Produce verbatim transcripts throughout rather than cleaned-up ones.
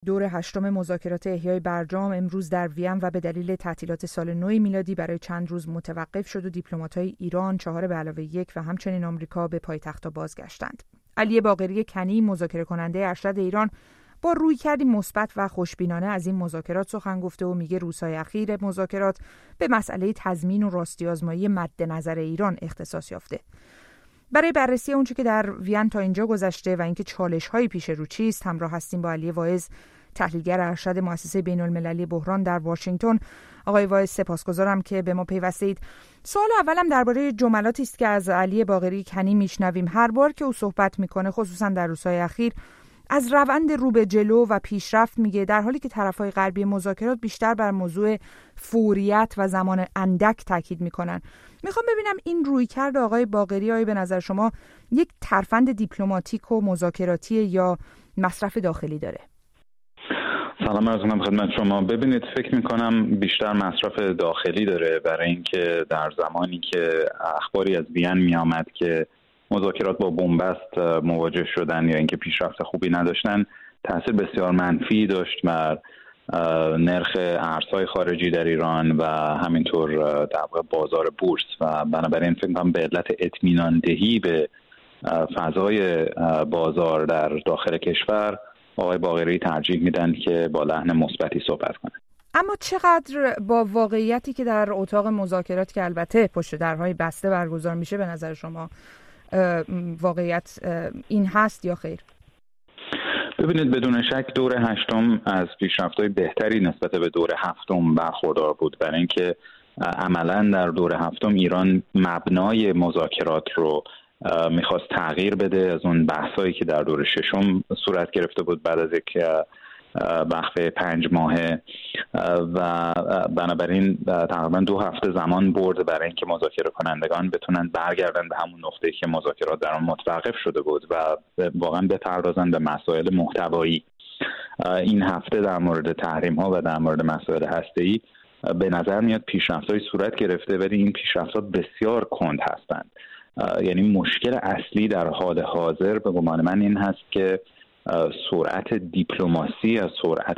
دور هشتم مذاکرات احیای برجام امروز در وین و به دلیل تعطیلات سال نو میلادی برای چند روز متوقف شد و دیپلمات‌های ایران چهار به علاوه یک و همچنین آمریکا به پایتخت‌ها بازگشتند. علی باقری کنی، مذاکره کننده ارشد ایران، با رویکردی مثبت و خوشبینانه از این مذاکرات سخن گفته و میگه روزهای اخیر مذاکرات به مسئله تضمین و راستی آزمایی مد نظر ایران اختصاص یافته. برای بررسی اونچه که در وین تا اینجا گذشته و اینکه چالش‌هایی پیش رو چیست، همراه هستیم با علی واعظ، تحلیلگر ارشد مؤسسه بین‌المللی بحران در واشنگتن. آقای واعظ، سپاسگزارم که به ما پیوستید. سوال اولم درباره جملاتی است که از علی باقری کنی میشنویم هر بار که او صحبت میکنه، خصوصا در روزهای اخیر، از روند رو به جلو و پیشرفت میگه، در حالی که طرفهای غربی مذاکرات بیشتر بر موضوع فوریت و زمان اندک تاکید میکنن. میخوام ببینم این رویکرد آقای باقری آیا به نظر شما یک ترفند دیپلماتیک و مذاکراتی یا مصرف داخلی داره؟ سلام عرض می‌کنم خدمت شما. ببینید، فکر میکنم بیشتر مصرف داخلی داره، برای اینکه در زمانی که اخباری از وین میآمد که مذاکرات با بنبست مواجه شدن یا اینکه پیشرفت خوبی نداشتن، تاثیر بسیار منفی داشت بر نرخ ارزهای خارجی در ایران و همینطور در واقع بازار بورس و بنابراین فکر کنم به علت اطمینان دهی به فضای بازار در داخل کشور آقای باقری ترجیح میدن که با لحن مثبتی صحبت کنه. اما چقدر با واقعیتی که در اتاق مذاکرات که البته پشت درهای بسته برگزار میشه به نظر شما واقعیت این هست یا خیر؟ ببینید، بدون شک دور هشتم از پیشرفت‌های بهتری نسبت به دور هفتم برخوردار بود، برای اینکه عملاً در دور هفتم ایران مبنای مذاکرات رو میخواست تغییر بده از اون بحثایی که در دور ششم صورت گرفته بود بعد از یک وقفه پنج ماهه و بنابراین تقریبا دو هفته زمان برد برای اینکه مذاکره کنندگان بتونن برگردن به همون نقطه‌ای که مذاکرات در آن متوقف شده بود و واقعا بپردازن به مسائل محتوایی. این هفته در مورد تحریم‌ها و در مورد مسائل هسته‌ای به نظر میاد پیشرفت‌های صورت گرفته، ولی این پیشرفت‌ها بسیار کند هستند. یعنی مشکل اصلی در حال حاضر به گمان من این هست که سرعت دیپلماسی از سرعت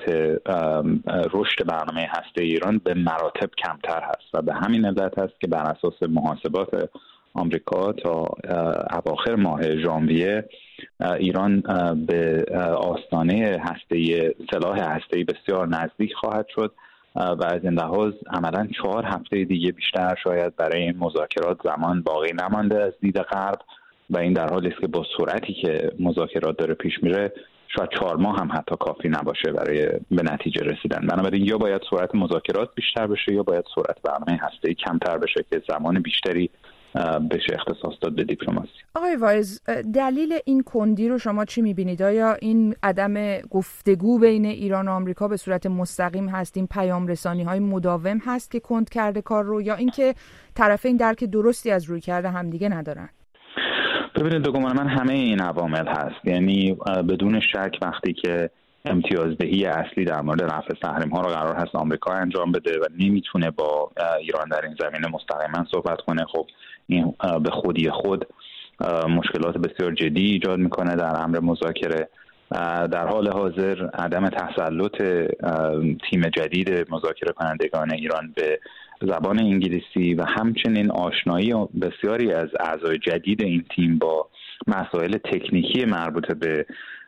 رشد برنامه هسته ایران به مراتب کمتر هست و به همین علت هست که بر اساس محاسبات آمریکا تا اواخر ماه ژانویه ایران به آستانه هسته سلاح هسته‌ای بسیار نزدیک خواهد شد و از این لحاظ عملاً چهار هفته دیگه بیشتر شاید برای این مذاکرات زمان باقی نمانده از دید غرب و این در حالی است که با سرعتی که مذاکرات داره پیش میره شاید چهار ماه هم حتی کافی نباشه برای به نتیجه رسیدن. بنابراین یا باید سرعت مذاکرات بیشتر بشه یا باید سرعت برنامه هسته‌ای کمتر بشه که زمان بیشتری بشه اختصاص داد به دیپلماسی. آقای واعظ، دلیل این کندی رو شما چی می‌بینید؟ آیا این عدم گفتگو بین ایران و آمریکا به صورت مستقیم هست، این پیام رسانی‌های مداوم هست که کند کرده کار رو، یا اینکه طرفین درک درستی از رویکرد همدیگه ندارن؟ ببینید، به گمان من همه این عوامل هست. یعنی بدون شک وقتی که امتیازدهی اصلی در مورد رفع تحریم‌ها رو قرار هست آمریکا انجام بده و نمیتونه با ایران در این زمینه مستقیما صحبت کنه، خب این به خودی خود مشکلات بسیار جدی ایجاد میکنه در امر مذاکره. در حال حاضر عدم تسلط تیم جدید مذاکره کنندگان ایران به زبان انگلیسی و همچنین آشنایی بسیاری از اعضای جدید این تیم با مسائل تکنیکی مربوط به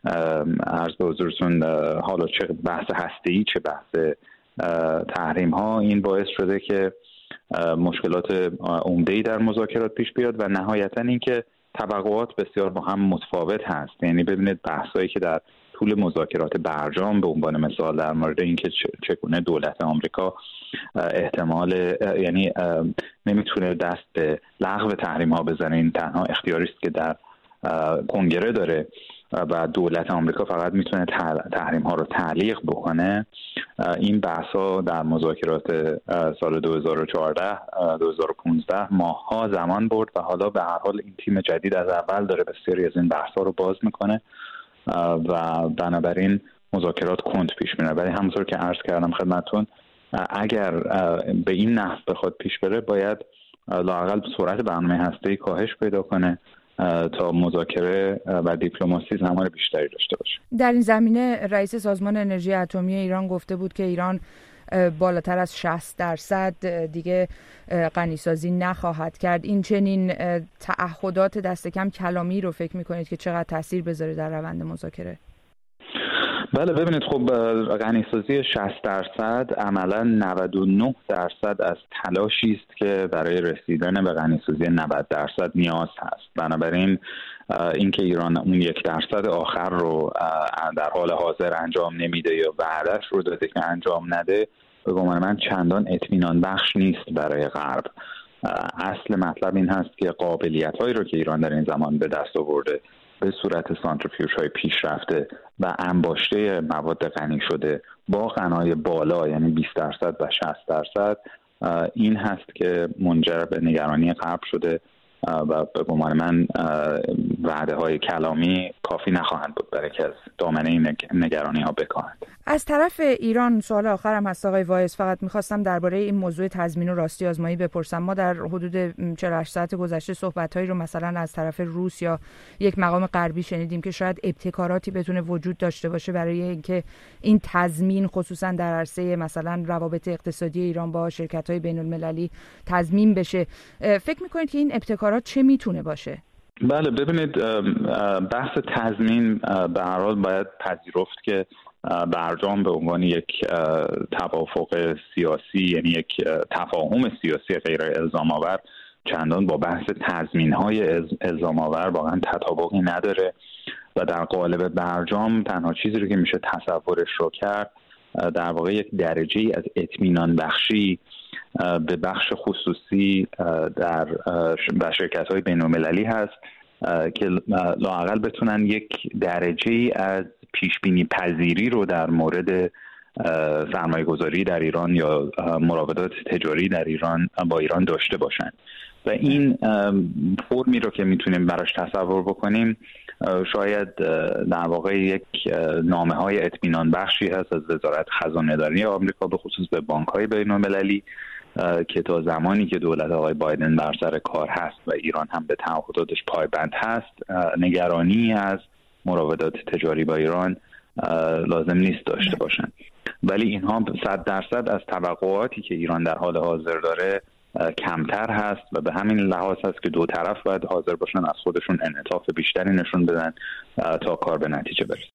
عرض به حضورتون حالا چه بحث هسته‌ای چه بحث تحریم ها، این باعث شده که مشکلات عمده‌ای در مذاکرات پیش بیاد و نهایتاً اینکه توقعات بسیار با هم متفاوت هست. یعنی ببینید بحثایی که در طول مذاکرات برجام به عنوان مثال در مورد اینکه چگونه دولت آمریکا احتمال یعنی نمیتونه دست به لغو تحریم ها بزنه، این تنها اختیاری است که در کنگره داره و دولت آمریکا فقط میتونه تحریم ها رو تعلیق بکنه. این بحث ها در مذاکرات سال دو هزار و چهارده دو هزار و پانزده ماه ها زمان برد و حالا به هر حال این تیم جدید از اول داره بسیاری از این بحث ها رو باز میکنه و بنابراین مذاکرات کند پیش میره. ولی همونطور که عرض کردم خدمتتون، اگر به این نحو بخواد پیش بره باید لااقل سرعت برنامه هسته‌ای کاهش پیدا کنه تا مذاکره و دیپلماسی زمان بیشتری داشته باشه. در این زمینه رئیس سازمان انرژی اتمی ایران گفته بود که ایران بالاتر از شصت درصد دیگه غنیسازی نخواهد کرد. این چنین تعهدات دست کم کلامی رو فکر میکنید که چقدر تاثیر بذاره در روند مذاکره؟ بله ببینید، خب غنیسازی شصت درصد عملا نود و نه درصد از تلاشی است که برای رسیدن به غنیسازی نود درصد نیاز هست. بنابراین اینکه ایران اون یک درصد آخر رو در حال حاضر انجام نمیده یا وعده‌اش رو داده که انجام نده، به گمان من چندان اطمینان بخش نیست برای غرب. اصل مطلب این هست که قابلیت‌هایی رو که ایران در این زمان به دست آورده به صورت سانتریفیوژهای پیشرفته و انباشته مواد غنی شده با غنای بالا، یعنی بیست درصد و شصت درصد، این هست که منجر به نگرانی غرب شده و به گمان من وعده های کلامی کافی نخواهند بود برای که از دامنه این نگرانی ها بکاهند. از طرف ایران سوال آخرم هست آقای وایس، فقط میخواستم درباره این موضوع تضمین و راستی آزمایی بپرسم. ما در حدود چهل و هشت ساعت گذشته صحبت‌هایی رو مثلا از طرف روس یا یک مقام غربی شنیدیم که شاید ابتکاراتی بتونه وجود داشته باشه برای اینکه این تضمین خصوصا در عرصه مثلا روابط اقتصادی ایران با شرکت‌های بین‌المللی تضمین بشه. فکر می‌کنید که این ابتکارات چه میتونه باشه؟ بله ببینید، بحث تضمین به هر حال باید پذیرفت که برجام به عنوان یک توافق سیاسی، یعنی یک تفاهم سیاسی غیر الزام آور، چندان با بحث تضمین‌های الزام آور واقعا تطابقی نداره و در قالب برجام تنها چیزی رو که میشه تصورش رو کرد در واقع یک درجه‌ای از اطمینان بخشی به بخش خصوصی در در شرکت‌های بین‌المللی هست که لااقل بتونن یک درجه‌ای از پیشبینی پذیری رو در مورد سرمایه گذاری در ایران یا مراودات تجاری در ایران با ایران داشته باشن و این فرمی رو که میتونیم براش تصور بکنیم شاید در واقع یک نامه‌های اطمینان بخشی هست از وزارت خزانه‌داری آمریکا به خصوص به بانک‌های بین‌المللی که تا زمانی که دولت آقای بایدن بر سر کار هست و ایران هم به تعهداتش پایبند هست، نگرانی از مراودات تجاری با ایران لازم نیست داشته باشن. ولی اینها صد درصد از توقعاتی که ایران در حال حاضر داره کمتر هست و به همین لحاظ هست که دو طرف باید حاضر باشن از خودشون انعطاف بیشتری نشون بدن تا کار به نتیجه برسه.